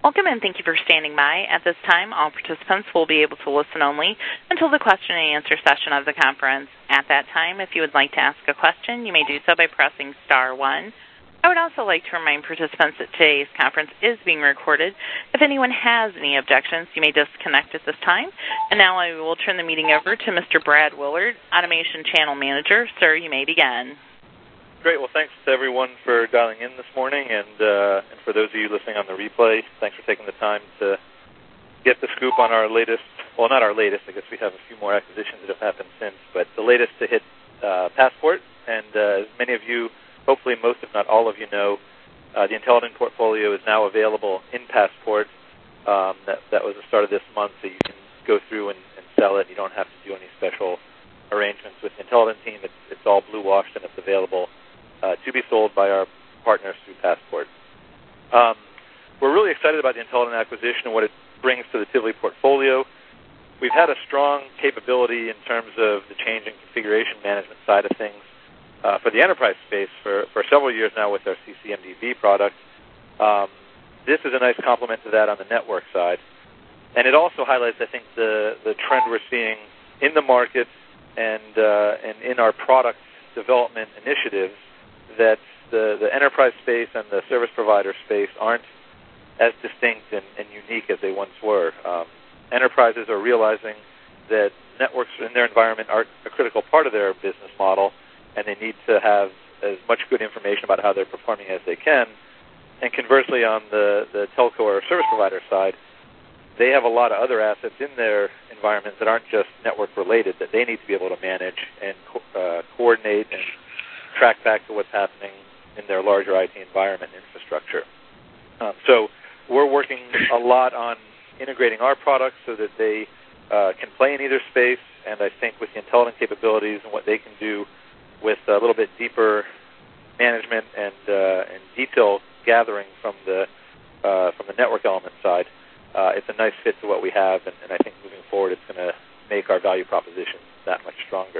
Welcome, and thank you for standing by. At this time, all participants will be able to listen only until the question and answer session of the conference. At that time, if you would like to ask a question, you may do so by pressing star 1. I would also like to remind participants that today's conference is being recorded. If anyone has any objections, you may disconnect at this time. And now I will turn the meeting over to Mr. Brad Willard, Automation Channel Manager. Sir, you may begin. Great. Well, thanks to everyone for dialing in this morning, and for those of you listening on the replay, thanks for taking the time to get the scoop on our latest, well, not our latest, I guess we have a few more acquisitions that have happened since, but the latest to hit Passport. And as many of you, hopefully most if not all of you know, the Intellidan portfolio is now available in Passport. That was the start of this month, so you can go through and sell it. You don't have to do any special arrangements with the Intellidan team. It's all blue-washed, and it's available to be sold by our partners through Passport. We're really excited about the Intellidan acquisition and what it brings to the Tivoli portfolio. We've had a strong capability in terms of the change in configuration management side of things for the enterprise space for several years now with our CCMDB product. This is a nice complement to that on the network side. And it also highlights, I think, the trend we're seeing in the market and in our product development initiatives, that the enterprise space and the service provider space aren't as distinct and unique as they once were. Enterprises are realizing that networks in their environment are a critical part of their business model, and they need to have as much good information about how they're performing as they can. And conversely, on the telco or service provider side, they have a lot of other assets in their environments that aren't just network-related, that they need to be able to manage and coordinate and track back to what's happening in their larger IT environment and infrastructure. So we're working a lot on integrating our products so that they can play in either space, and I think with the Intellidan capabilities and what they can do with a little bit deeper management and detail gathering from the network element side, it's a nice fit to what we have, and I think moving forward it's going to make our value proposition that much stronger.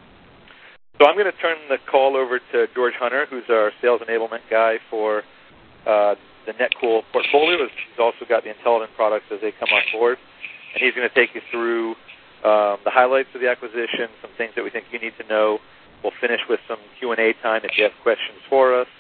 So I'm going to turn the call over to George Hunter, who's our sales enablement guy for the NetCool portfolio. He's also got the Intellidan products as they come on board, and he's going to take you through the highlights of the acquisition, some things that we think you need to know. We'll finish with some Q&A time if you have questions for us.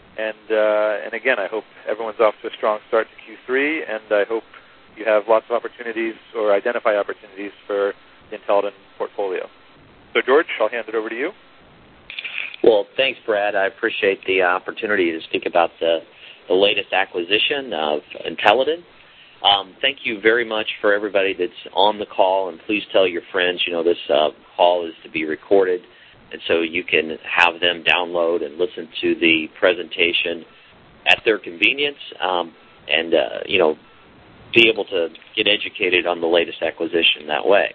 And again, I hope everyone's off to a strong start to Q3, and I hope you have lots of opportunities or identify opportunities for the Intellidan portfolio. So, George, I'll hand it over to you. Well, thanks, Brad. I appreciate the opportunity to speak about the latest acquisition of Intellidan. Thank you very much for everybody that's on the call, and please tell your friends, this call is to be recorded, and so you can have them download and listen to the presentation at their convenience, and be able to get educated on the latest acquisition that way.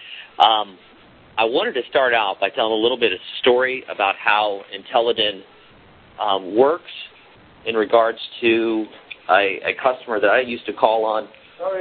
I wanted to start out by telling a little bit of story about how Intellidan works in regards to a customer that I used to call on,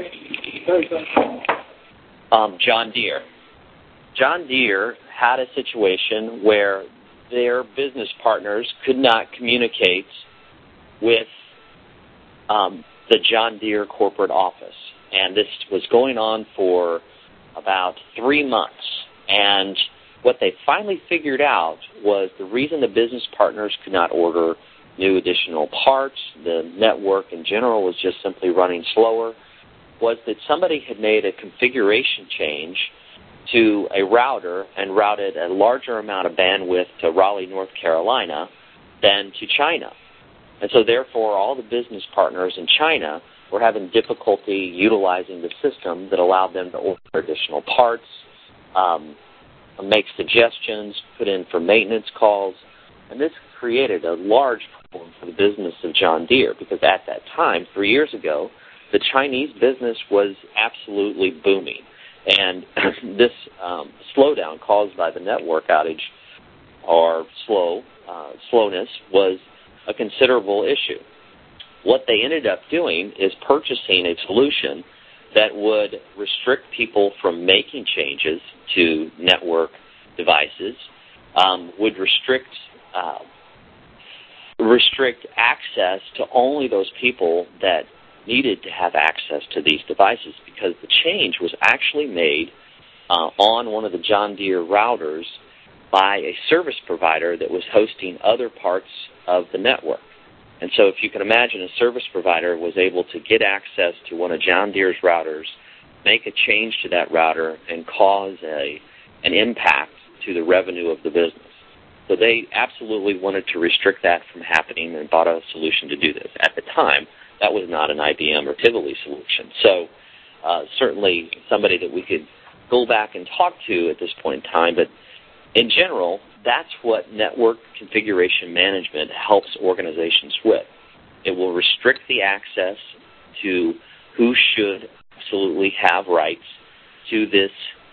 John Deere. John Deere had a situation where their business partners could not communicate with the John Deere corporate office. And this was going on for about 3 months. And what they finally figured out was the reason the business partners could not order new additional parts, the network in general was just simply running slower, was that somebody had made a configuration change to a router and routed a larger amount of bandwidth to Raleigh, North Carolina than to China. And so therefore all the business partners in China were having difficulty utilizing the system that allowed them to order additional parts, make suggestions, put in for maintenance calls, and this created a large problem for the business of John Deere because at that time, 3 years ago, the Chinese business was absolutely booming, and this slowdown caused by the network outage or slowness was a considerable issue. What they ended up doing is purchasing a solution that would restrict people from making changes to network devices, would restrict access to only those people that needed to have access to these devices because the change was actually made on one of the John Deere routers by a service provider that was hosting other parts of the network. And so if you can imagine, a service provider was able to get access to one of John Deere's routers, make a change to that router, and cause an impact to the revenue of the business. So they absolutely wanted to restrict that from happening and bought a solution to do this. At the time, that was not an IBM or Tivoli solution. So certainly somebody that we could go back and talk to at this point in time, but in general, that's what network configuration management helps organizations with. It will restrict the access to who should absolutely have rights to this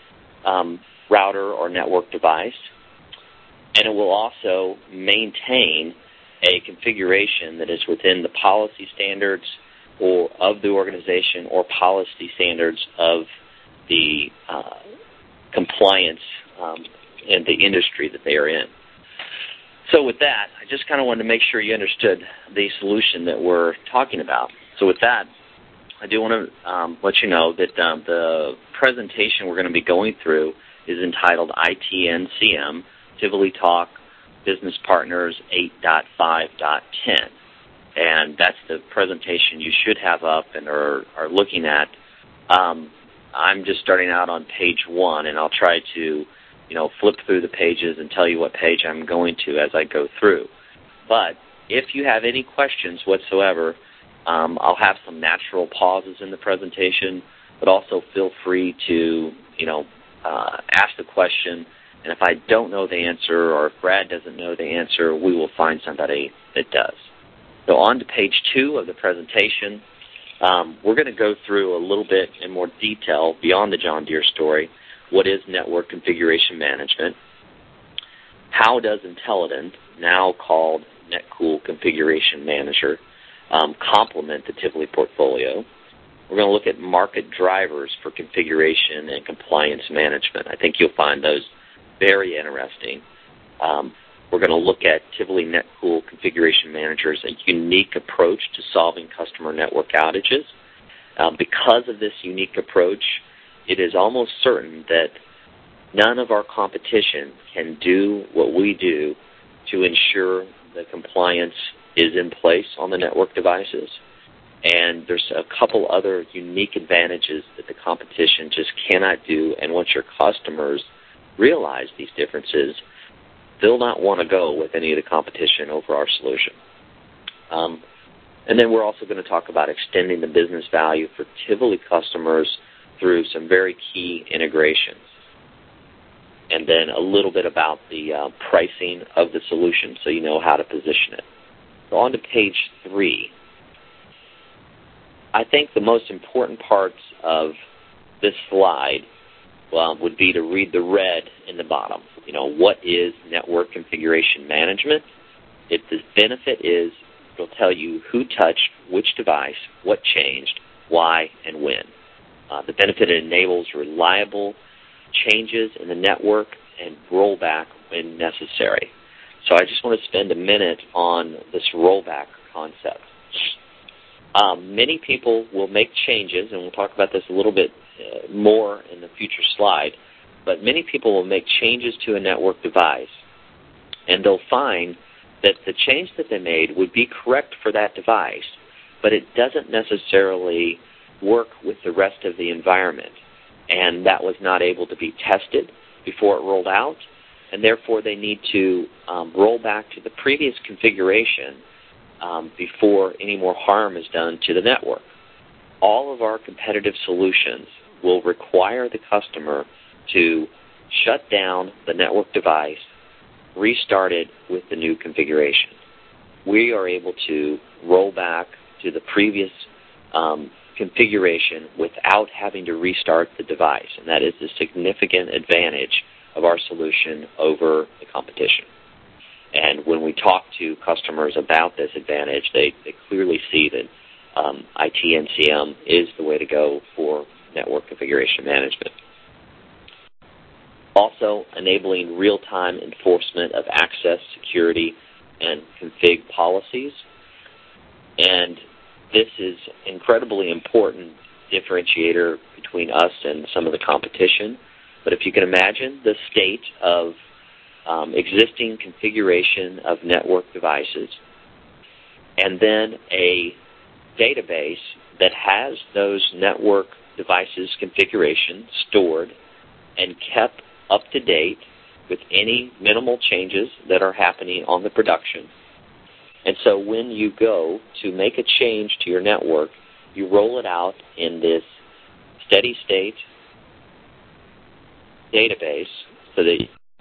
router or network device, and it will also maintain a configuration that is within the policy standards or of the organization or policy standards of the compliance in the industry that they are in. So with that, I just kind of wanted to make sure you understood the solution that we're talking about. So with that, I do want to let you know that the presentation we're going to be going through is entitled ITNCM, Tivoli Talk Business Partners 8.5.10. And that's the presentation you should have up and are looking at. I'm just starting out on page 1, and I'll try to flip through the pages and tell you what page I'm going to as I go through. But if you have any questions whatsoever, I'll have some natural pauses in the presentation, but also feel free to, ask the question. And if I don't know the answer or if Brad doesn't know the answer, we will find somebody that does. So on to page 2 of the presentation, we're going to go through a little bit in more detail beyond the John Deere story. What is network configuration management? How does Intelident, now called NetCool Configuration Manager, complement the Tivoli portfolio? We're going to look at market drivers for configuration and compliance management. I think you'll find those very interesting. We're going to look at Tivoli NetCool Configuration Manager as a unique approach to solving customer network outages. Because of this unique approach, it is almost certain that none of our competition can do what we do to ensure the compliance is in place on the network devices. And there's a couple other unique advantages that the competition just cannot do. And once your customers realize these differences, they'll not want to go with any of the competition over our solution. And then we're also going to talk about extending the business value for Tivoli customers through some very key integrations. And then a little bit about the pricing of the solution so you know how to position it. So on to page 3. I think the most important parts of this slide would be to read the red in the bottom. What is network configuration management? The benefit is it'll tell you who touched which device, what changed, why, and when. The benefit enables reliable changes in the network and rollback when necessary. So I just want to spend a minute on this rollback concept. Many people will make changes, and we'll talk about this a little bit more in the future slide, but many people will make changes to a network device, and they'll find that the change that they made would be correct for that device, but it doesn't necessarily work with the rest of the environment, and that was not able to be tested before it rolled out, and therefore they need to roll back to the previous configuration before any more harm is done to the network. All of our competitive solutions will require the customer to shut down the network device, restart it with the new configuration. We are able to roll back to the previous configuration without having to restart the device, and that is a significant advantage of our solution over the competition. And when we talk to customers about this advantage, they clearly see that ITNCM is the way to go for network configuration management. Also, enabling real-time enforcement of access, security, and config policies. And this is incredibly important differentiator between us and some of the competition. But if you can imagine the state of existing configuration of network devices, and then a database that has those network devices configuration stored and kept up to date with any minimal changes that are happening on the production. And so when you go to make a change to your network, you roll it out in this steady state database so that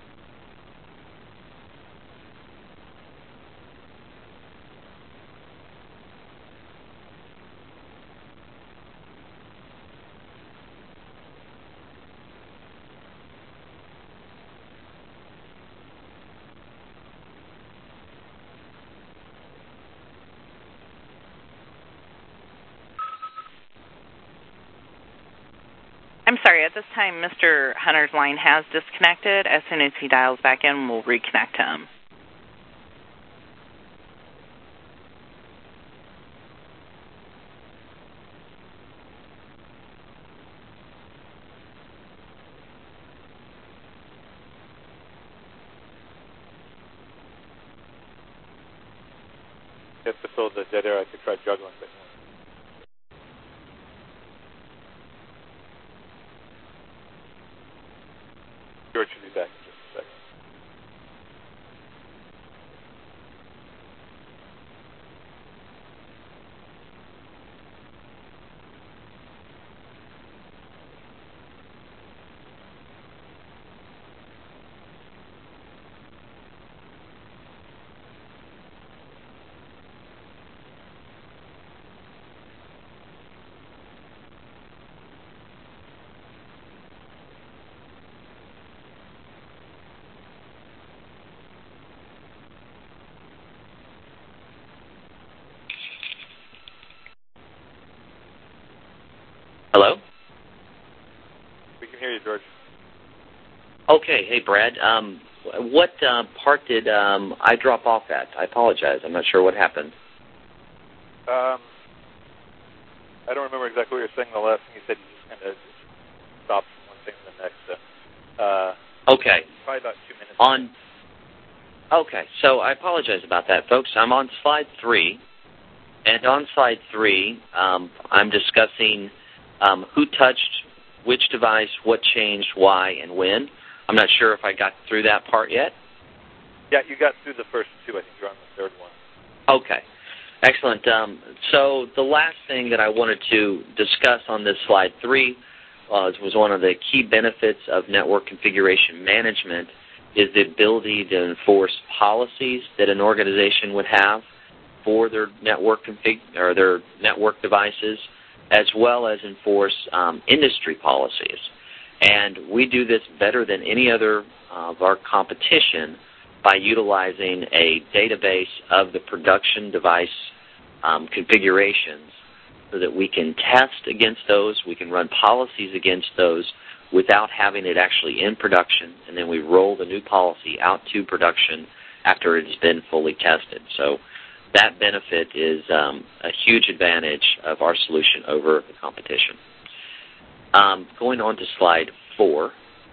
I'm sorry, at this time, Mr. Hunter's line has disconnected. As soon as he dials back in, we'll reconnect him. If to fill the dead air, I could try juggling, but George should be back in just a second. Hello? We can hear you, George. Okay. Hey, Brad. What part did I drop off at? I apologize. I'm not sure what happened. I don't remember exactly what you were saying. The last thing you said, you just kind of stopped from one thing to the next. Okay. Probably about 2 minutes. Okay, so I apologize about that, folks. I'm on slide 3, and on slide 3, I'm discussing who touched which device, what changed, why, and when. I'm not sure if I got through that part yet. Yeah, you got through the first 2. I think you're on the third one. Okay, excellent. So the last thing that I wanted to discuss on this slide 3 was one of the key benefits of network configuration management is the ability to enforce policies that an organization would have for their network or their network devices, as well as enforce industry policies. And we do this better than any other of our competition by utilizing a database of the production device configurations so that we can test against those, we can run policies against those without having it actually in production, and then we roll the new policy out to production after it has been fully tested. So that benefit is a huge advantage of our solution over the competition. Going on to slide 4.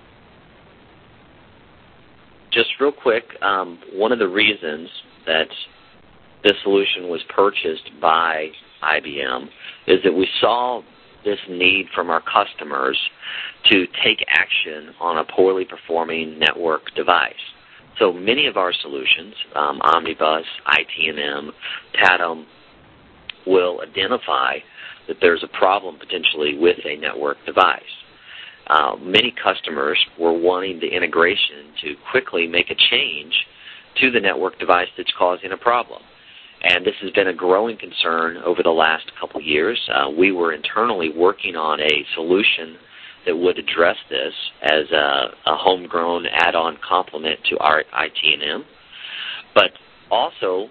Just real quick, one of the reasons that this solution was purchased by IBM is that we saw this need from our customers to take action on a poorly performing network device. So many of our solutions, Omnibus, ITNM, TATM, will identify that there's a problem potentially with a network device. Many customers were wanting the integration to quickly make a change to the network device that's causing a problem. And this has been a growing concern over the last couple of years. We were internally working on a solution that would address this as a homegrown add-on complement to our ITNM. But also,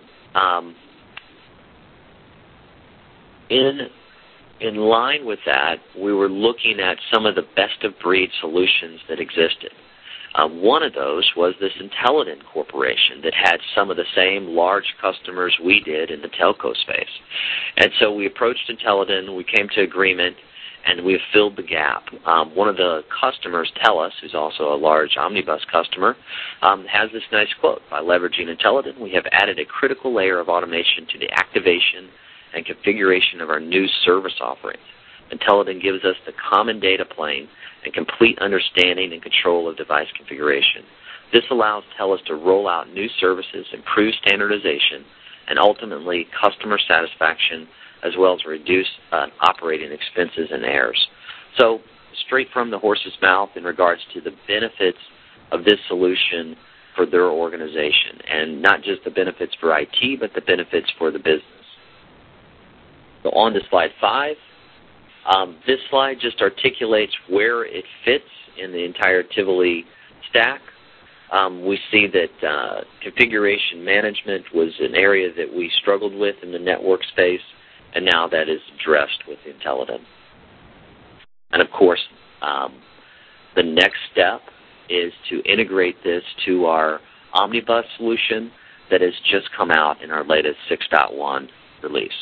in line with that, we were looking at some of the best-of-breed solutions that existed. One of those was this Intellidan Corporation that had some of the same large customers we did in the telco space. And so we approached Intellidan, we came to agreement, and we have filled the gap. One of the customers, TELUS, who's also a large Omnibus customer, has this nice quote: "By leveraging Intellidan, we have added a critical layer of automation to the activation and configuration of our new service offerings. Intellidan gives us the common data plane and complete understanding and control of device configuration. This allows TELUS to roll out new services, improve standardization, and ultimately customer satisfaction, as well as reduce operating expenses and errors." So straight from the horse's mouth in regards to the benefits of this solution for their organization, and not just the benefits for IT, but the benefits for the business. So on to slide 5. This slide just articulates where it fits in the entire Tivoli stack. We see that configuration management was an area that we struggled with in the network space, and now that is addressed with Intellidan. And of course, the next step is to integrate this to our Omnibus solution that has just come out in our latest 6.1 release.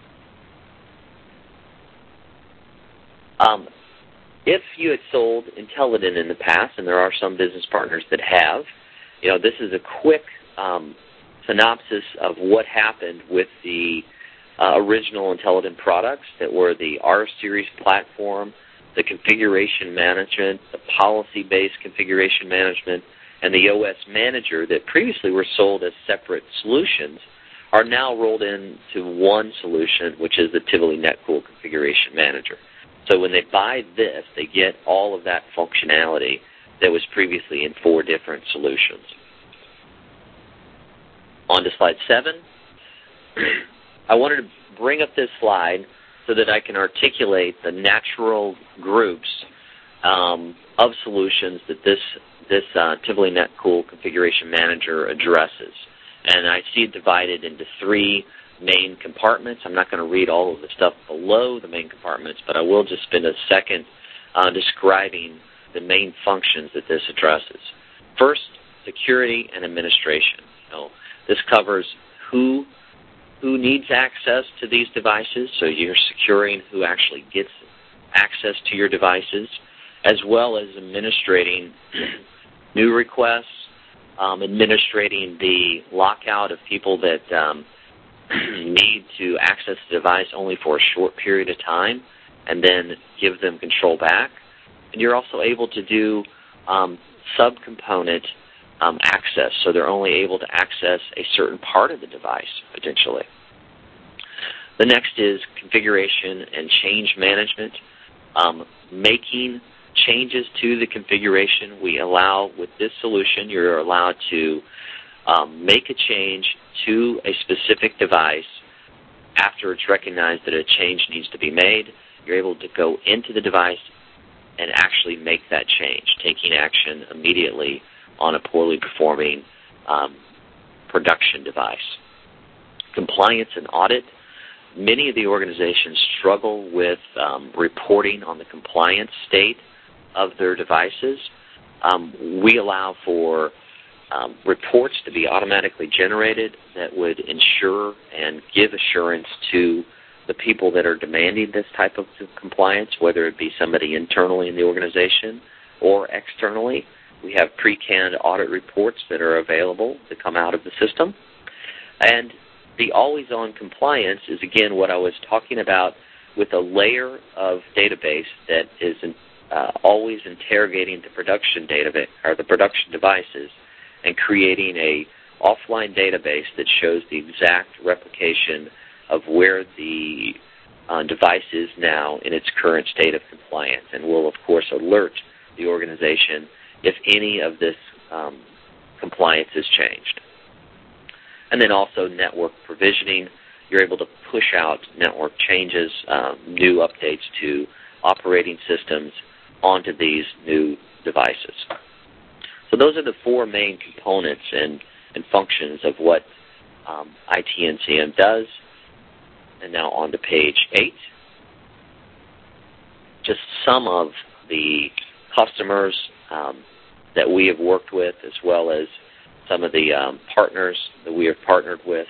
If you had sold Intellidan in the past, and there are some business partners that have, this is a quick synopsis of what happened with the original Intellidan products that were the R-Series platform, the configuration management, the policy-based configuration management, and the OS Manager that previously were sold as separate solutions are now rolled into one solution, which is the Tivoli NetCool Configuration Manager. So when they buy this, they get all of that functionality that was previously in 4 different solutions. On to slide 7. I wanted to bring up this slide so that I can articulate the natural groups of solutions that this Tivoli NetCool Configuration Manager addresses. And I see it divided into 3 main compartments. I'm not going to read all of the stuff below the main compartments, but I will just spend a second describing the main functions that this addresses. First, security and administration. This covers who needs access to these devices, so you're securing who actually gets access to your devices, as well as administrating new requests, administrating the lockout of people that need to access the device only for a short period of time and then give them control back. And you're also able to do subcomponent access, so they're only able to access a certain part of the device, potentially. The next is configuration and change management. Making changes to the configuration, we allow, with this solution, you're allowed to make a change to a specific device after it's recognized that a change needs to be made. You're able to go into the device and actually make that change, taking action immediately on a poorly performing production device. Compliance and audit. Many of the organizations struggle with reporting on the compliance state of their devices. We allow for reports to be automatically generated that would ensure and give assurance to the people that are demanding this type of compliance, whether it be somebody internally in the organization or externally. We have pre-canned audit reports that are available to come out of the system. And the always-on compliance is, again, what I was talking about with a layer of database that is always interrogating the production database or the production devices and creating a offline database that shows the exact replication of where the device is now in its current state of compliance, and will, of course, alert the organization if any of this compliance is changed. And then also network provisioning. You're able to push out network changes, new updates to operating systems onto these new devices. So those are the 4 main components and functions of what ITNCM does. And now on to page 8. Just some of the customers that we have worked with, as well as some of the partners that we have partnered with.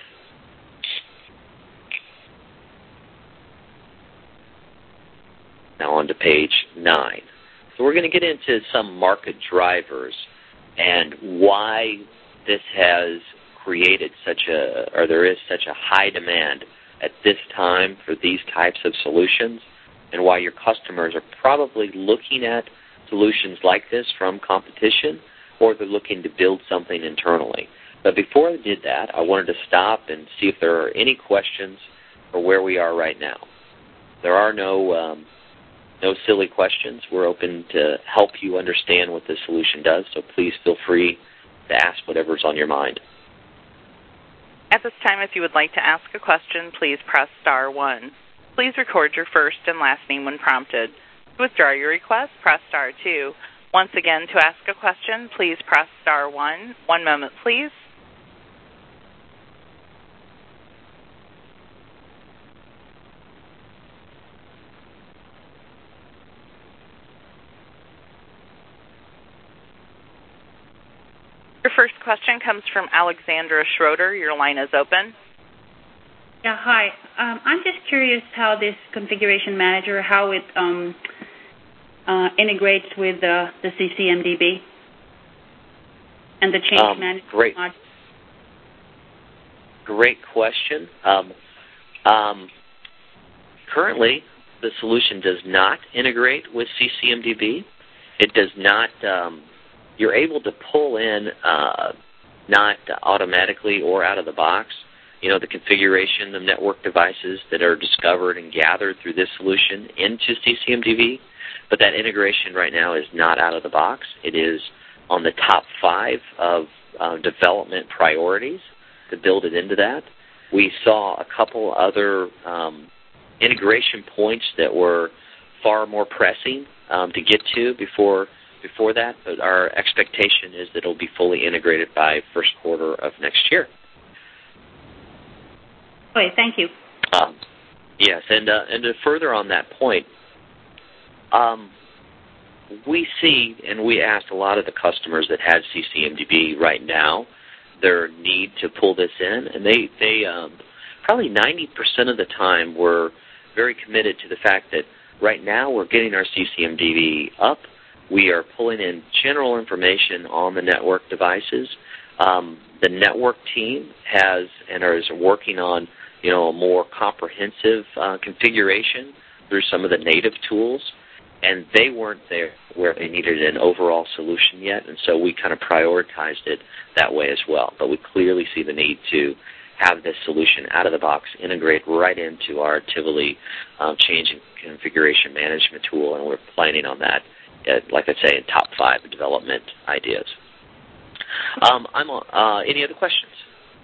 Now on to page 9. So we're going to get into some market drivers and why this has created there is such a high demand at this time for these types of solutions, and why your customers are probably looking at solutions like this from competition, or they're looking to build something internally. But before I did that, I wanted to stop and see if there are any questions for where we are right now. There are no silly questions. We're open to help you understand what this solution does, so please feel free to ask whatever's on your mind. At this time, if you would like to ask a question, please press star 1. Please record your first and last name when prompted. To withdraw your request, press star 2. Once again, to ask a question, please press star 1. One moment, please. Your first question comes from Alexandra Schroeder. Your line is open. Yeah, hi. I'm just curious how this configuration manager, how it integrates with the CCMDB and the change management. Great question. Currently, the solution does not integrate with CCMDB. It does not. You're able to pull in, not automatically or out of the box, the configuration of network devices that are discovered and gathered through this solution into CCMDB, but that integration right now is not out of the box. It is on the top 5 of development priorities to build it into that. We saw a couple other integration points that were far more pressing to get to before that, but our expectation is that it'll be fully integrated by first quarter of next year. Okay, thank you. Yes, and to further on that point, we see, and we asked a lot of the customers that had CCMDB right now, their need to pull this in, and they probably 90% of the time were very committed to the fact that right now we're getting our CCMDB up. We are pulling in general information on the network devices. The network team is working on a more comprehensive configuration through some of the native tools, and they weren't there where they needed an overall solution yet, and so we kind of prioritized it that way as well. But we clearly see the need to have this solution out of the box, integrate right into our Tivoli change and configuration management tool, and we're planning on that, like I say, in top 5 development ideas. Any other questions?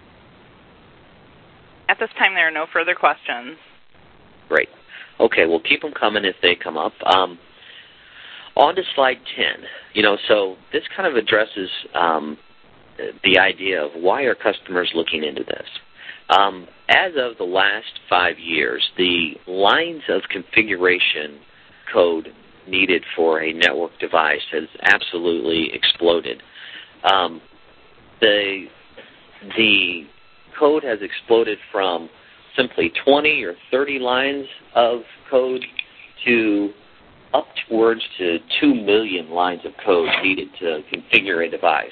At this time, there are no further questions. Great. Okay, we'll keep them coming if they come up. On to slide 10. So this kind of addresses the idea of why are customers looking into this. As of the last 5 years, the lines of configuration code needed for a network device has absolutely exploded. The code has exploded from simply 20 or 30 lines of code to upwards to 2 million lines of code needed to configure a device.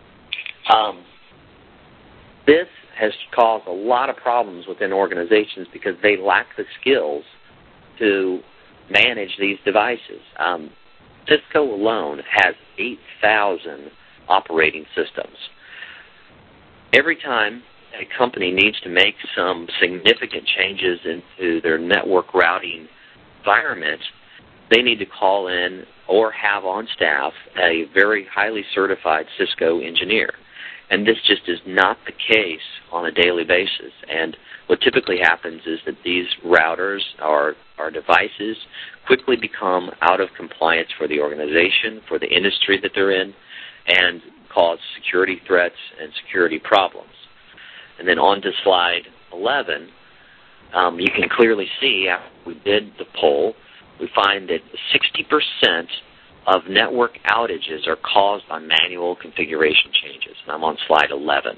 This has caused a lot of problems within organizations because they lack the skills to manage these devices. Cisco alone has 8,000 operating systems. Every time a company needs to make some significant changes into their network routing environment, they need to call in or have on staff a very highly certified Cisco engineer. And this just is not the case on a daily basis. And what typically happens is that these routers or devices quickly become out of compliance for the organization, for the industry that they're in, and cause security threats and security problems. And then on to slide 11, you can clearly see after we did the poll, we find that 60% of network outages are caused by manual configuration changes. And I'm on slide 11.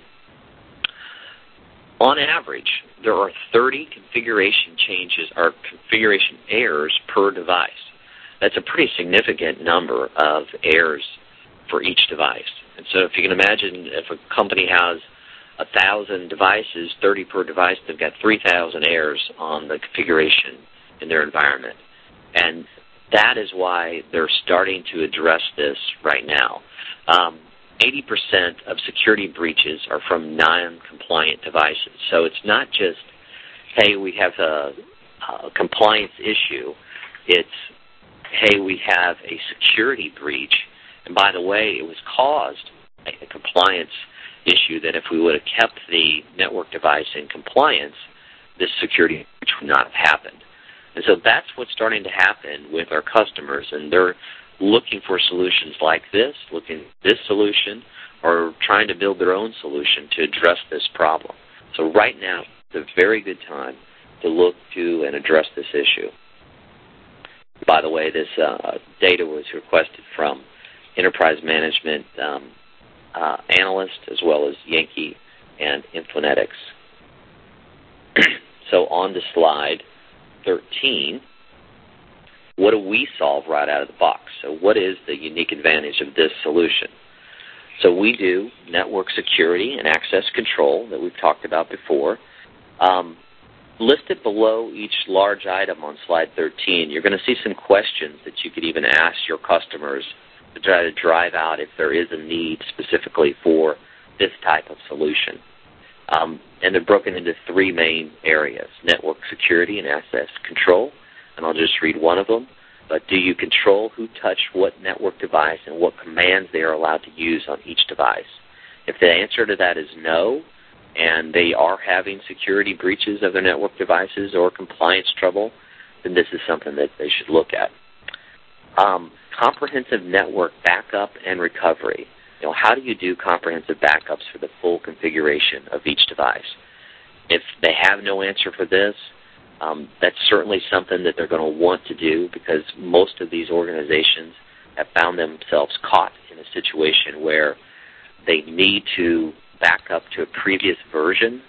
On average, there are 30 configuration changes or configuration errors per device. That's a pretty significant number of errors for each device. And so if you can imagine, if a company has 1,000 devices, 30 per device, they've got 3,000 errors on the configuration in their environment. And that is why they're starting to address this right now. 80% of security breaches are from non-compliant devices. So it's not just, hey, we have a compliance issue. It's, hey, we have a security breach. And by the way, it was caused by a compliance issue that if we would have kept the network device in compliance, this security breach would not have happened. And so that's what's starting to happen with our customers, and they're looking for solutions like this, looking at this solution, or trying to build their own solution to address this problem. So right now, it's a very good time to look to and address this issue. By the way, this data was requested from Enterprise Management Analyst as well as Yankee and Infonetics. So on to slide 13. What do we solve right out of the box? So what is the unique advantage of this solution? So we do network security and access control that we've talked about before. Listed below each large item on slide 13, you're going to see some questions that you could even ask your customers to try to drive out if there is a need specifically for this type of solution. And they're broken into three main areas: network security and access control. And I'll just read one of them. But do you control who touch what network device and what commands they are allowed to use on each device? If the answer to that is no, and they are having security breaches of their network devices or compliance trouble, then this is something that they should look at. Comprehensive network backup and recovery. How do you do comprehensive backups for the full configuration of each device? If they have no answer for this, that's certainly something that they're going to want to do, because most of these organizations have found themselves caught in a situation where they need to back up to a previous version.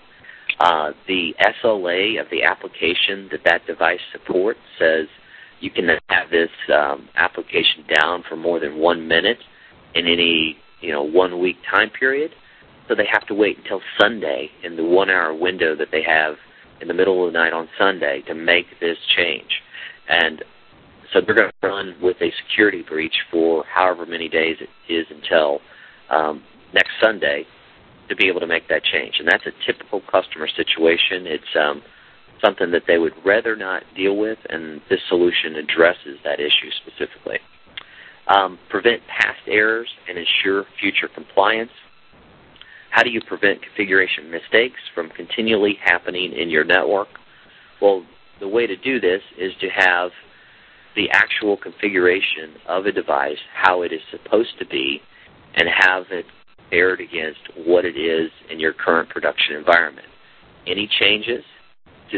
The SLA of the application that device supports says you can have this application down for more than 1 minute in any 1 week time period. So they have to wait until Sunday in the 1 hour window that they have in the middle of the night on Sunday to make this change. And so they're going to run with a security breach for however many days it is until next Sunday to be able to make that change. And that's a typical customer situation. It's something that they would rather not deal with, and this solution addresses that issue specifically. Prevent past errors and ensure future compliance. How do you prevent configuration mistakes from continually happening in your network? Well, the way to do this is to have the actual configuration of a device, how it is supposed to be, and have it paired against what it is in your current production environment. Any changes to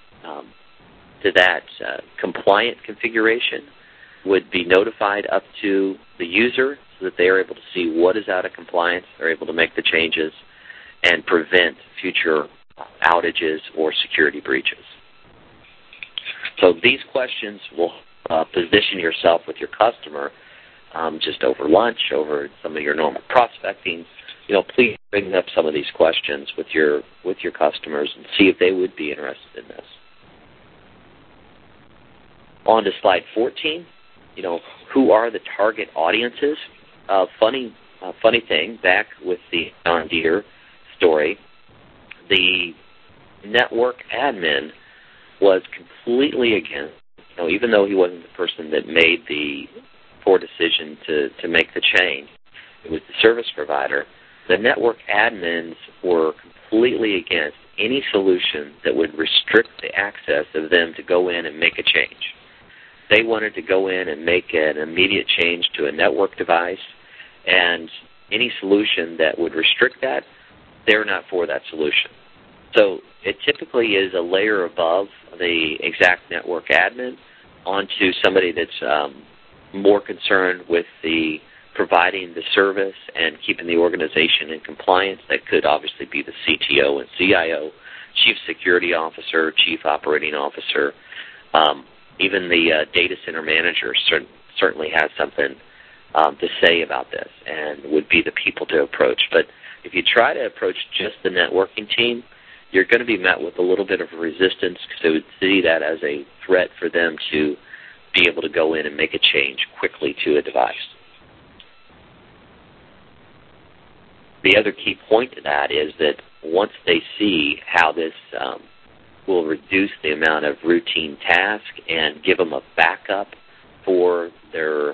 that compliant configuration would be notified up to the user so that they are able to see what is out of compliance, they're able to make the changes, and prevent future outages or security breaches. So these questions will position yourself with your customer just over lunch, over some of your normal prospecting. Please bring up some of these questions with your customers and see if they would be interested in this. On to slide 14. Who are the target audiences? Funny thing, back with the John Deere story, the network admin was completely against, even though he wasn't the person that made the poor decision to make the change, it was the service provider. The network admins were completely against any solution that would restrict the access of them to go in and make a change. They wanted to go in and make an immediate change to a network device, and any solution that would restrict that, they're not for that solution. So it typically is a layer above the exact network admin onto somebody that's more concerned with the providing the service and keeping the organization in compliance. That could obviously be the CTO and CIO, Chief Security Officer, Chief Operating Officer. Even the data center manager certainly has something to say about this and would be the people to approach. But if you try to approach just the networking team, you're going to be met with a little bit of resistance because they would see that as a threat for them to be able to go in and make a change quickly to a device. The other key point to that is that once they see how this will reduce the amount of routine tasks and give them a backup for their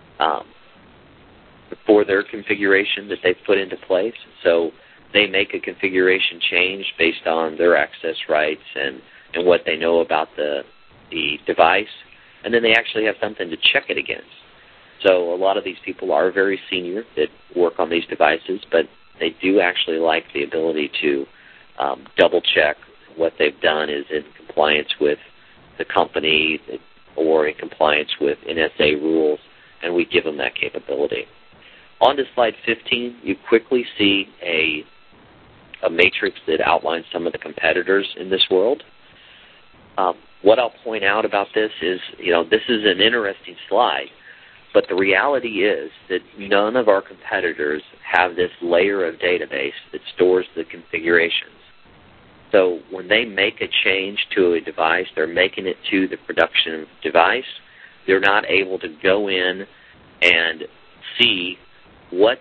configuration that they've put into place. So they make a configuration change based on their access rights and what they know about the device, and then they actually have something to check it against. So a lot of these people are very senior that work on these devices, but they do actually like the ability to double-check what they've done is in compliance with the company or in compliance with NSA rules, and we give them that capability. On to slide 15, you quickly see a matrix that outlines some of the competitors in this world. What I'll point out about this is, this is an interesting slide, but the reality is that none of our competitors have this layer of database that stores the configurations. So when they make a change to a device, they're making it to the production device. They're not able to go in and see what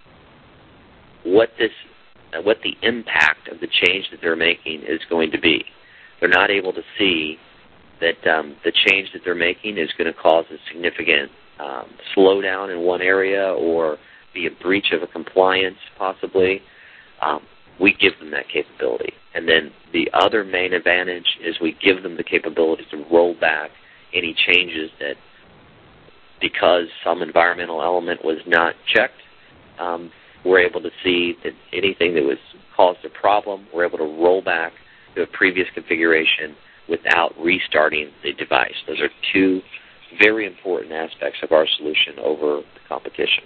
the impact of the change that they're making is going to be. They're not able to see that the change that they're making is going to cause a significant slowdown in one area or be a breach of a compliance possibly. We give them that capability. And then the other main advantage is we give them the capability to roll back any changes that, because some environmental element was not checked, we're able to see that anything that was caused a problem, we're able to roll back to a previous configuration without restarting the device. Those are two very important aspects of our solution over the competition.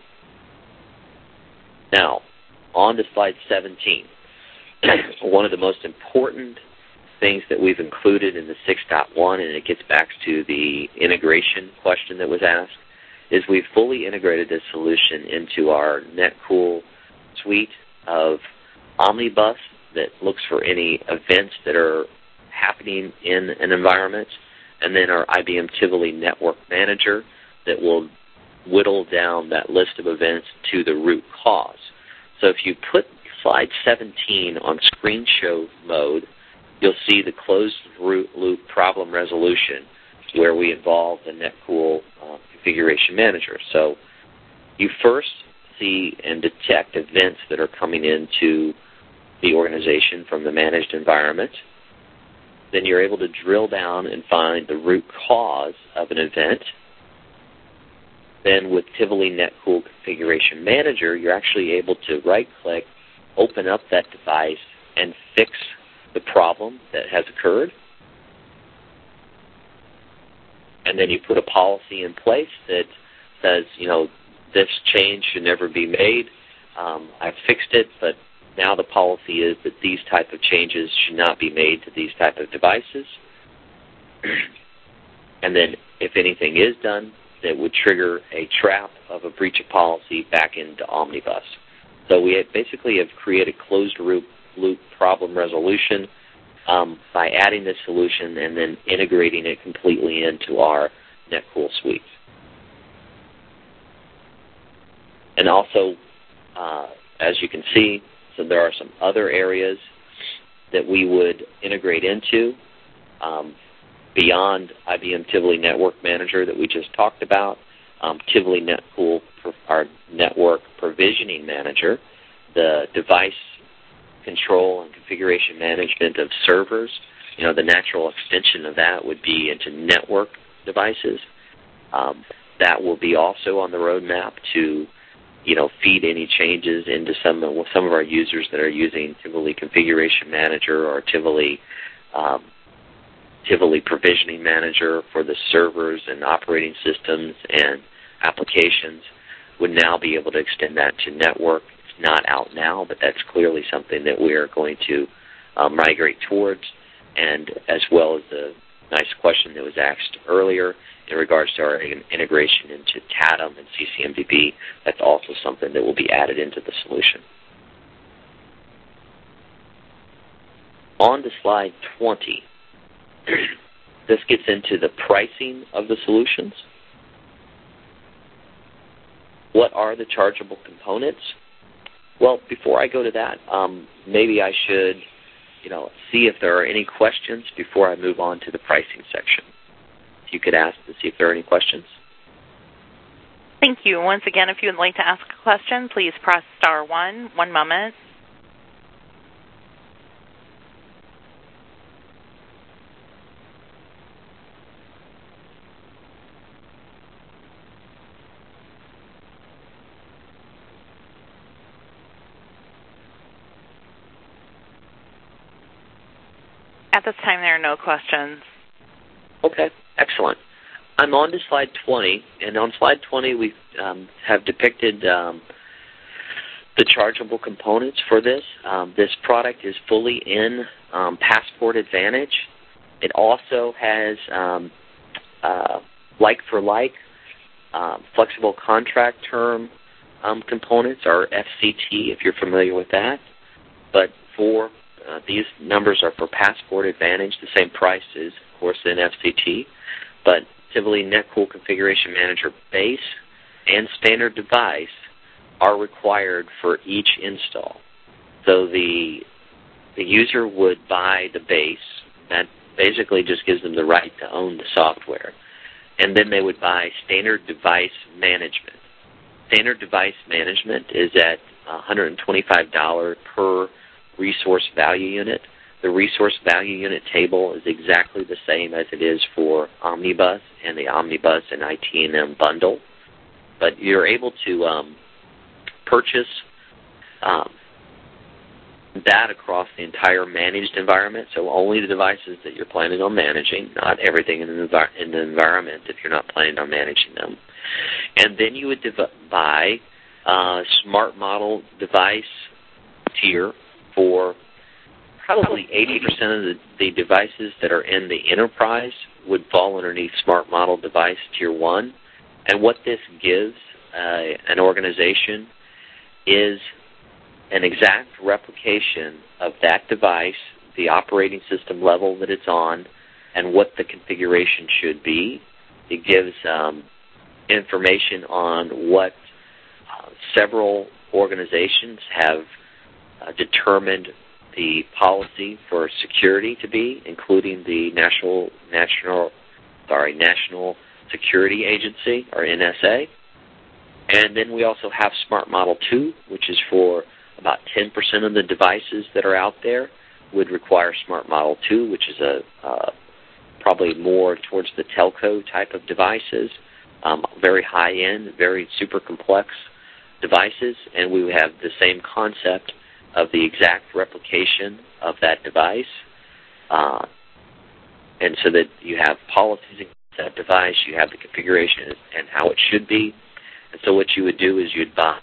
Now, on to slide 17. One of the most important things that we've included in the 6.1, and it gets back to the integration question that was asked, is we've fully integrated this solution into our NetCool suite of Omnibus that looks for any events that are happening in an environment, and then our IBM Tivoli Network Manager that will whittle down that list of events to the root cause. So if you put slide 17 on screen show mode, you'll see the closed loop problem resolution where we involve the NetCool configuration manager. So you first see and detect events that are coming into the organization from the managed environment. Then you're able to drill down and find the root cause of an event. Then with Tivoli NetCool Configuration Manager, you're actually able to right-click, open up that device, and fix the problem that has occurred. And then you put a policy in place that says, this change should never be made. I've fixed it, but now the policy is that these type of changes should not be made to these type of devices. And then if anything is done, that would trigger a trap of a breach of policy back into Omnibus. So we basically have created closed loop problem resolution by adding this solution and then integrating it completely into our NetCool suite. And also, as you can see, so there are some other areas that we would integrate into beyond IBM Tivoli Network Manager that we just talked about. Tivoli NetCool, our network provisioning manager, the device control and configuration management of servers. The natural extension of that would be into network devices. That will be also on the roadmap to feed any changes into some of our users that are using Tivoli Configuration Manager or Tivoli Provisioning Manager for the servers and operating systems and applications would now be able to extend that to network. It's not out now, but that's clearly something that we are going to migrate towards, and as well as the nice question that was asked earlier in regards to our integration into TATM and CCMDB, that's also something that will be added into the solution. On to slide 20. This gets into the pricing of the solutions. What are the chargeable components? Well, before I go to that, maybe I should, see if there are any questions before I move on to the pricing section. If you could ask to see if there are any questions. Thank you. Once again, if you would like to ask a question, please press star one. One moment. At this time, there are no questions. Okay, excellent. I'm on to slide 20, and on slide 20, we have depicted the chargeable components for this. This product is fully in Passport Advantage. It also has like-for-like flexible contract term components, or FCT, if you're familiar with that. But for these numbers are for Passport Advantage, the same price as, of course, in FCT. But Tivoli NetCool Configuration Manager base and standard device are required for each install. So the user would buy the base. That basically just gives them the right to own the software. And then they would buy standard device management. Standard device management is at $125 per resource value unit. The resource value unit table is exactly the same as it is for Omnibus and the Omnibus and IT&M bundle. But you're able to purchase that across the entire managed environment, so only the devices that you're planning on managing, not everything in the environment if you're not planning on managing them. And then you would buy Smart Model device tier for probably 80% of the devices that are in the enterprise would fall underneath Smart Model device tier 1. And what this gives an organization is an exact replication of that device, the operating system level that it's on, and what the configuration should be. It gives information on what several organizations have determined the policy for security to be, including the National Security Agency, or NSA. And then we also have Smart Model 2, which is for about 10% of the devices that are out there would require Smart Model 2, which is probably more towards the telco type of devices, very high-end, very super complex devices. And we would have the same concept of the exact replication of that device, and so that you have policies in that device, you have the configuration and how it should be. And so what you would do is you'd buy,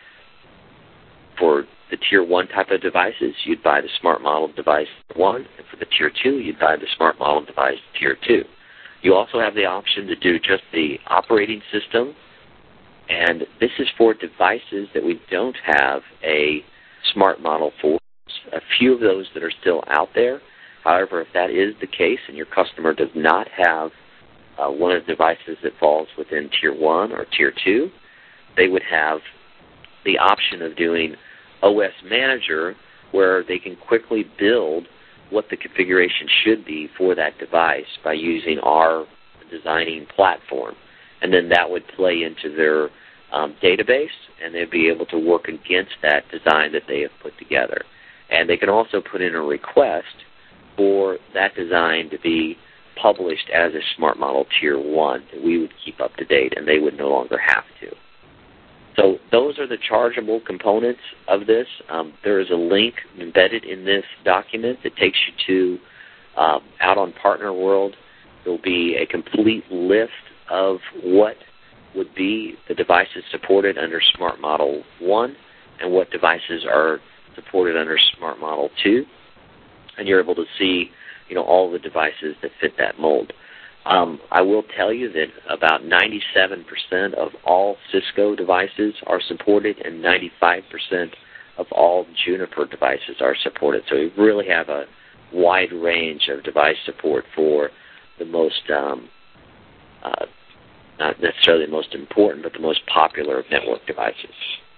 for the Tier 1 type of devices, you'd buy the Smart Model device 1, and for the Tier 2, you'd buy the Smart Model device Tier 2. You also have the option to do just the operating system, and this is for devices that we don't have a Smart Model for. A few of those that are still out there. However, if that is the case and your customer does not have one of the devices that falls within Tier 1 or Tier 2, they would have the option of doing OS Manager, where they can quickly build what the configuration should be for that device by using our designing platform. And then that would play into their database, and they'd be able to work against that design that they have put together. And they can also put in a request for that design to be published as a Smart Model Tier 1 that we would keep up to date, and they would no longer have to. So those are the chargeable components of this. There is a link embedded in this document that takes you to out on Partner World. There will be a complete list of what would be the devices supported under Smart Model 1 and what devices are supported under Smart Model 2. And you're able to see, all the devices that fit that mold. I will tell you that about 97% of all Cisco devices are supported and 95% of all Juniper devices are supported. So we really have a wide range of device support for the most, not necessarily the most important, but the most popular of network devices.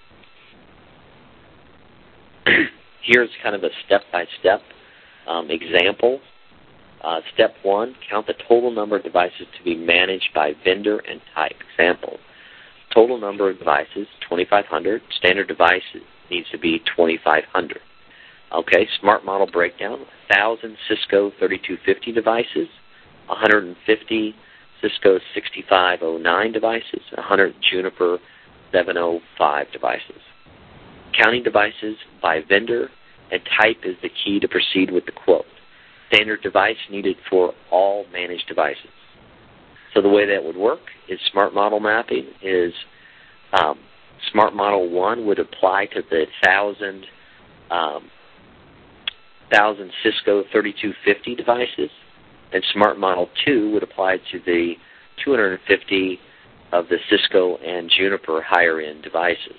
Here's kind of a step-by-step example. Step 1, count the total number of devices to be managed by vendor and type. Example, total number of devices, 2,500. Standard device needs to be 2,500. Okay, Smart Model breakdown, 1,000 Cisco 3250 devices, 150 Cisco 6509 devices, 100 Juniper 705 devices. Counting devices by vendor and type is the key to proceed with the quote. Standard device needed for all managed devices. So the way that would work is Smart Model mapping is Smart Model 1 would apply to the 1,000 Cisco 3250 devices, and Smart Model 2 would apply to the 250 of the Cisco and Juniper higher-end devices.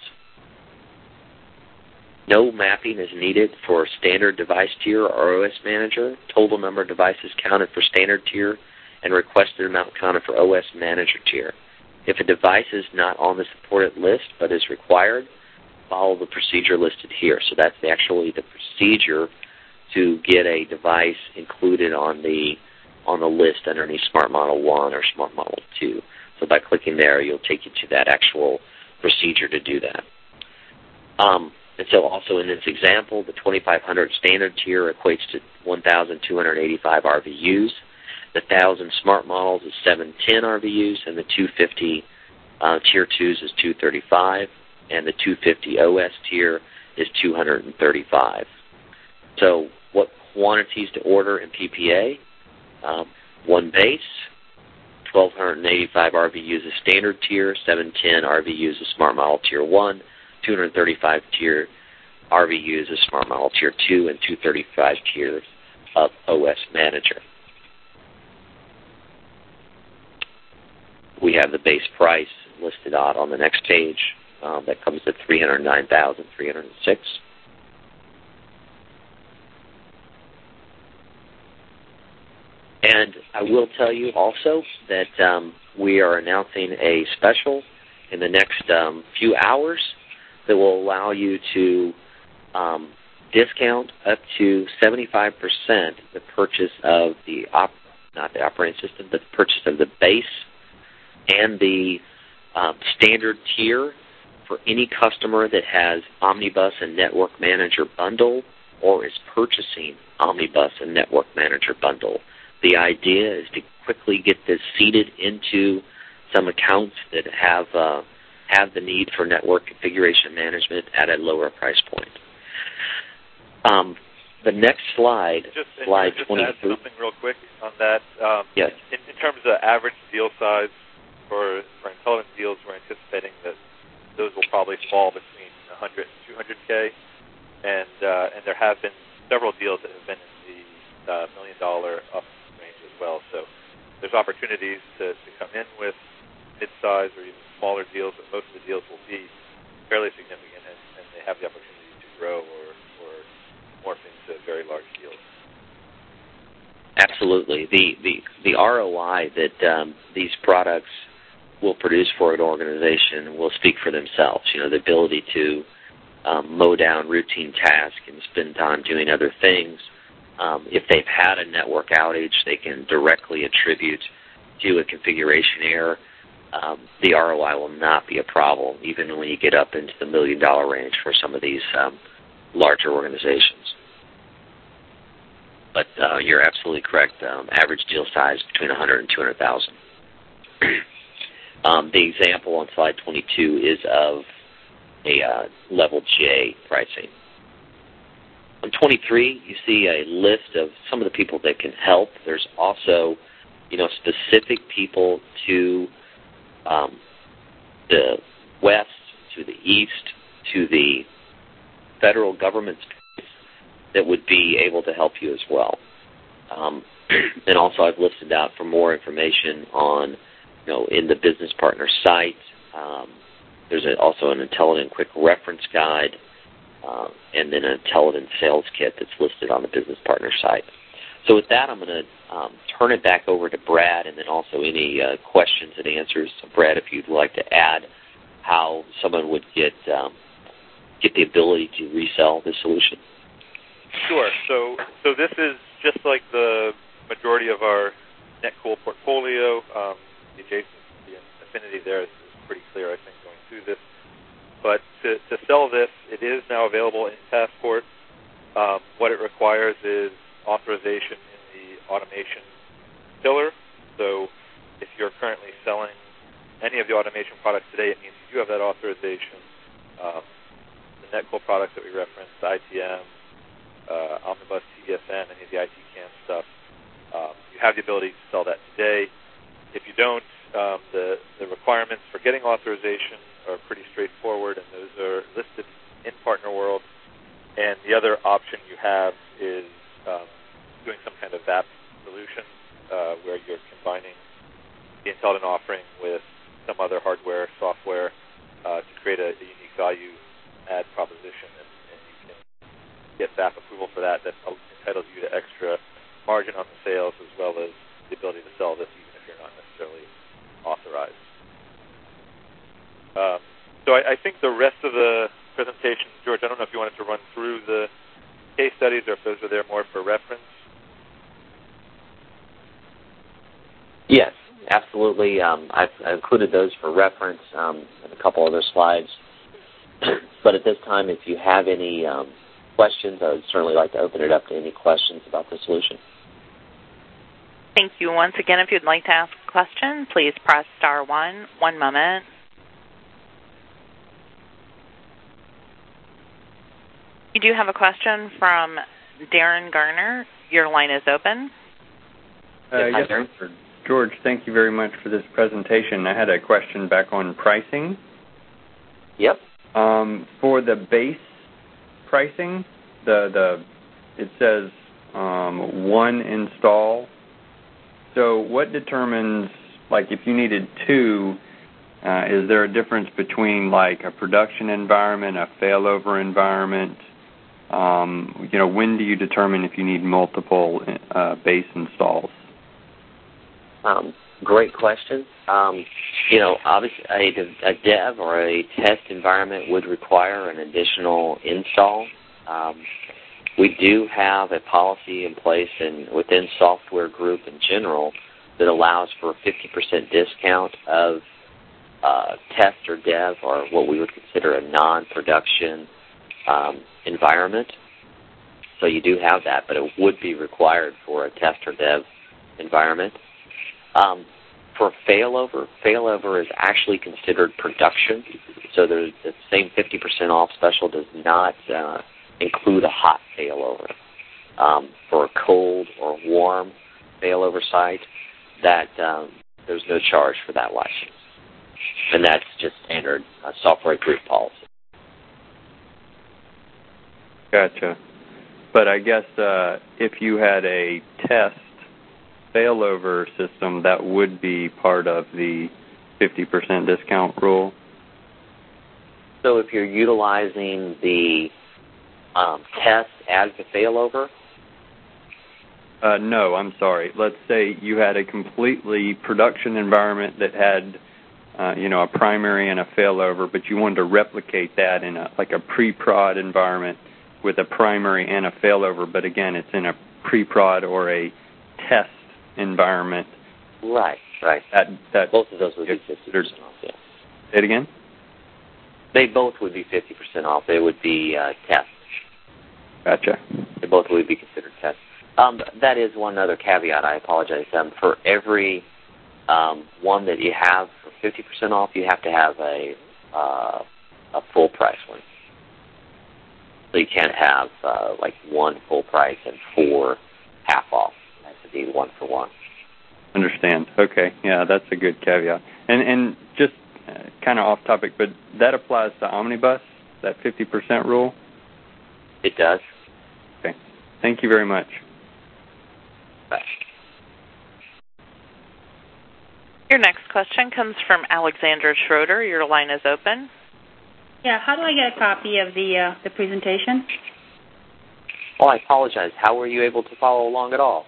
No mapping is needed for standard device tier or OS manager. Total number of devices counted for standard tier and requested amount counted for OS manager tier. If a device is not on the supported list but is required, follow the procedure listed here. So that's actually the procedure to get a device included on the list underneath Smart Model 1 or Smart Model 2. So by clicking there, you'll take you to that actual procedure to do that. And so also in this example, the 2,500 standard tier equates to 1,285 RVUs. The 1,000 Smart Models is 710 RVUs, and the 250 Tier 2s is 235, and the 250 OS tier is 235. So what quantities to order in PPA? One base, 1,285 RVUs is standard tier, 710 RVUs is Smart Model Tier 1, 235 tier RVUs is Smart Model Tier 2, and 235 tiers of OS Manager. We have the base price listed out on the next page. That comes at $309,306. And I will tell you also that we are announcing a special in the next few hours that will allow you to discount up to 75% the purchase of not the operating system, but the purchase of the base and the standard tier for any customer that has Omnibus and Network Manager bundle or is purchasing Omnibus and Network Manager bundle. The idea is to quickly get this seeded into some accounts that have the need for network configuration management at a lower price point. The next slide, slide 23. Just add something real quick on that. Yes. In terms of average deal size for intelligent deals, we're anticipating that those will probably fall between 100 and 200K, and there have been several deals that have been in the $1 million up range as well. So there's opportunities to come in with mid-size or even smaller deals, but most of the deals will be fairly significant, and they have the opportunity to grow or morph into very large deals. Absolutely. The ROI that these products will produce for an organization will speak for themselves. The ability to mow down routine tasks and spend time doing other things. If they've had a network outage, they can directly attribute to a configuration error. The ROI will not be a problem, even when you get up into the $1 million range for some of these larger organizations. But you're absolutely correct. Average deal size between 100 and 200,000. The example on slide 22 is of a level J pricing. On 23, you see a list of some of the people that can help. There's also, specific people to the west, to the east, to the federal government space that would be able to help you as well. And also I've listed out for more information on, in the business partner site. There's also an Intellitent Quick Reference Guide and then an Intellitent Sales Kit that's listed on the business partner site. So with that, I'm going to turn it back over to Brad, and then also any questions and answers. So Brad, if you'd like to add how someone would get the ability to resell this solution. Sure. So this is just like the majority of our NetCool portfolio. The adjacency and affinity there is pretty clear, I think, going through this. But to sell this, it is now available in Passport. What it requires is authorization in the automation pillar. So if you're currently selling any of the automation products today, it means you have that authorization. The NetCool products that we referenced, ITM, Omnibus, TDSN, any of the ITCAM stuff, you have the ability to sell that today. If you don't, the requirements for getting authorization are pretty straightforward, and those are listed in Partner World. And the other option you have is doing some kind of VAP solution where you're combining the Intellitent offering with some other hardware, software to create a unique value add proposition, and you can get VAP approval for that. That entitles you to extra margin on the sales as well as the ability to sell this even if you're not necessarily authorized. So I think the rest of the presentation, George, I don't know if you wanted to run through the case studies or if those are there more for reference. Yes, absolutely. I've included those for reference and a couple other slides. But at this time, if you have any questions, I would certainly like to open it up to any questions about the solution. Thank you. Once again, if you'd like to ask a question, please press star one. One moment. You do have a question from Darren Garner. Your line is open. Yes, George, thank you very much for this presentation. I had a question back on pricing. Yep. For the base pricing, it says one install. So what determines, like if you needed two, is there a difference between like a production environment, a failover environment? When do you determine if you need multiple base installs? Great question. Obviously a dev or a test environment would require an additional install. We do have a policy in place within Software Group in general that allows for a 50% discount of test or dev or what we would consider a non-production environment. So you do have that, but it would be required for a test or dev environment. For failover is actually considered production. So the same 50% off special does not include a hot failover. For a cold or warm failover site, that there's no charge for that license. And that's just standard Software Group policy. Gotcha. But I guess if you had a test failover system, that would be part of the 50% discount rule? So if you're utilizing the test as the failover? No, I'm sorry. Let's say you had a completely production environment that had a primary and a failover, but you wanted to replicate that in a pre-prod environment with a primary and a failover, but again, it's in a pre-prod or a test environment. Right. That both of those would be 50% off, yeah. Say it again? They both would be 50% off. They would be tests. Gotcha. They both would be considered tests. That is one other caveat. I apologize. For every one that you have for 50% off, you have to have a full price one. So you can't have one full price and 4 half off. It has to be 1 for 1. Understand. Okay. Yeah, that's a good caveat. And just kind of off topic, but that applies to Omnibus, that 50% rule? It does. Okay. Thank you very much. Bye. Your next question comes from Alexandra Schroeder. Your line is open. Yeah, how do I get a copy of the presentation? Oh, I apologize. How were you able to follow along at all?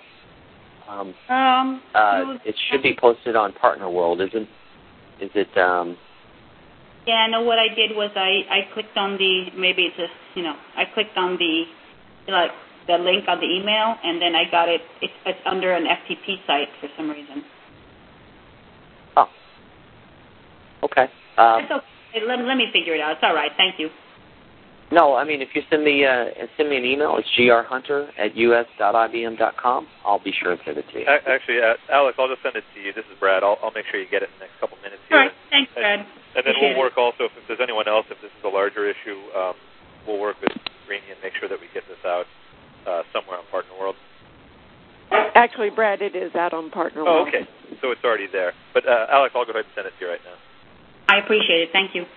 It should be posted on Partner World, isn't? Is it? Yeah, no. What I did was I clicked on I clicked on the link on the email, and then I got it. It's under an FTP site for some reason. Oh. Okay. It's okay. Let me figure it out. It's all right. Thank you. No, I mean, if you send me an email, it's grhunter@us.ibm.com. I'll be sure to send it to you. Actually, Alex, I'll just send it to you. This is Brad. I'll make sure you get it in the next couple minutes here. All right. Thanks, Brad. And then we'll work also, if there's anyone else, if this is a larger issue, we'll work with Greeny and make sure that we get this out somewhere on Partner World. Actually, Brad, it is out on Partner World. Oh, okay. So it's already there. But, Alex, I'll go ahead and send it to you right now. I appreciate it. Thank you.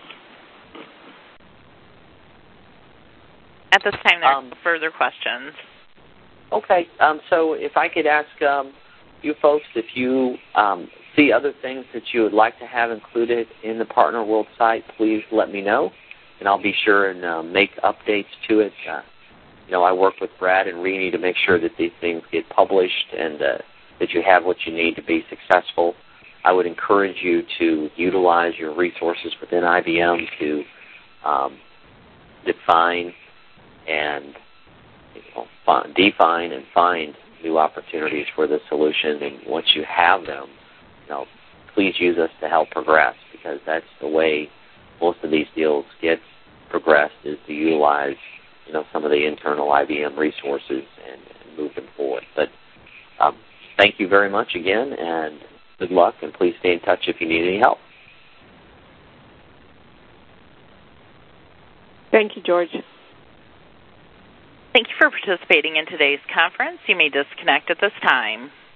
At this time, there are no further questions. Okay. So if I could ask you folks, if you see other things that you would like to have included in the Partner World site, please let me know, and I'll be sure and make updates to it. I work with Brad and Rini to make sure that these things get published and that you have what you need to be successful. I would encourage you to utilize your resources within IBM to define and define and find new opportunities for the solution. And once you have them, please use us to help progress, because that's the way most of these deals get progressed, is to utilize some of the internal IBM resources and move them forward. But thank you very much again, and good luck, and please stay in touch if you need any help. Thank you, George. Thank you for participating in today's conference. You may disconnect at this time.